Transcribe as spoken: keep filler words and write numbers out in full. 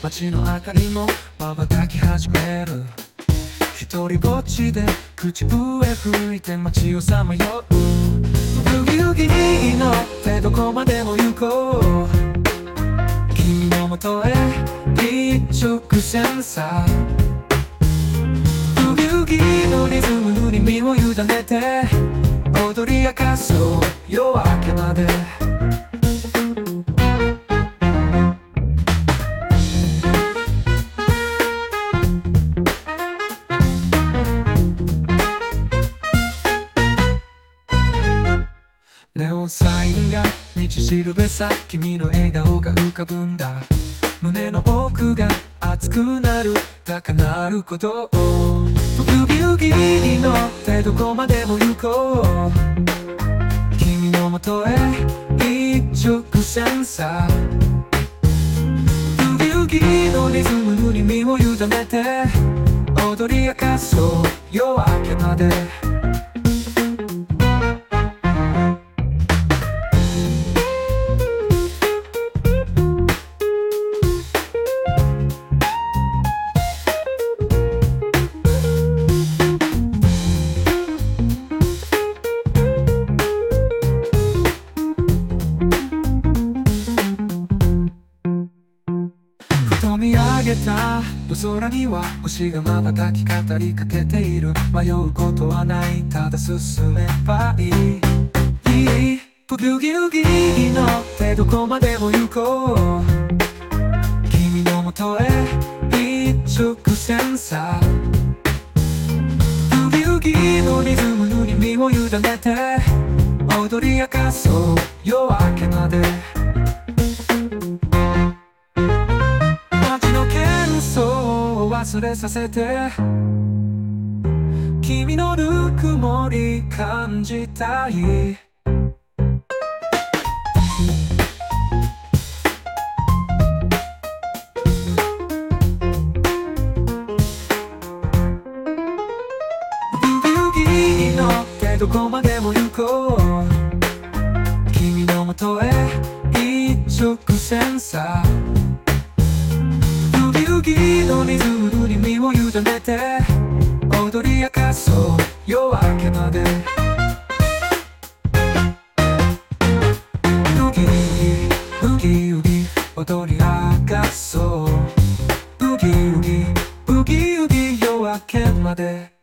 街の明かりも瞬き始める。一人ぼっちで口笛吹いて街をさまよう。ブギウギに乗ってどこまでも行こう。君のもとへ一直線さ。ブギウギのリズムに身を委ねて踊り明かそう夜明けまで。ネオンサインが道しるべさ、君の笑顔が浮かぶんだ。胸の奥が熱くなる高鳴ることを。ブギウギに乗ってどこまでも行こう。君のもとへ一直線さ。ブギウギのリズムに身を委ねて踊り明かそう夜明けまで。見上げた夜空には星が瞬き語りかけている。迷うことはない、ただ進めばいい。いいブギウギウギに乗ってどこまでも行こう。君のもとへ一直線さ。ブギウギのリズムに身を委ねて踊り明かそう夜明けまで。忘れさせて君のぬくもり感じたい。ブギウギに乗ってどこまでも行こう。君のもとへ一直線さ。ブギウギのリズムに身を委ねて踊り明かそう夜明けまで。ブギウギブギウギ踊り明かそう。ブギウギブギウギ夜明けまで。